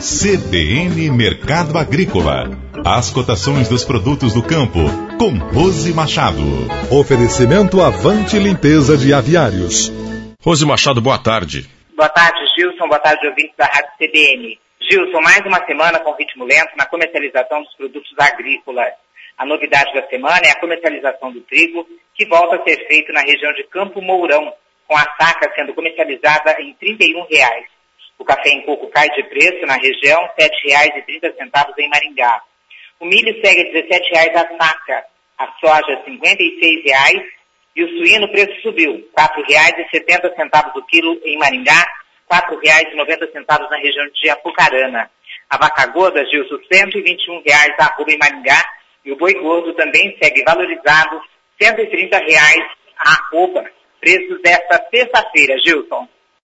CBN Mercado Agrícola. As cotações dos produtos do campo, com Rose Machado. Oferecimento Avante Limpeza de Aviários. Rose Machado, boa tarde. Boa tarde, Gilson. Boa tarde, ouvintes da Rádio CBN. Gilson, mais uma semana com ritmo lento na comercialização dos produtos agrícolas. A novidade da semana é a comercialização do trigo, que volta a ser feito na região de Campo Mourão, com a saca sendo comercializada em R$ 31. O café em coco cai de preço na região, R$ 7,30 em Maringá. O milho segue a R$ 17 a saca, a soja R$ 56 e o suíno o preço subiu, R$ 4,70 o quilo em Maringá, R$ 4,90 na região de Apucarana. A vaca gorda, Gilson, R$ 121 a arroba em Maringá, e o boi gordo também segue valorizado, R$ 130 a arroba. Preços desta sexta-feira, Gilson.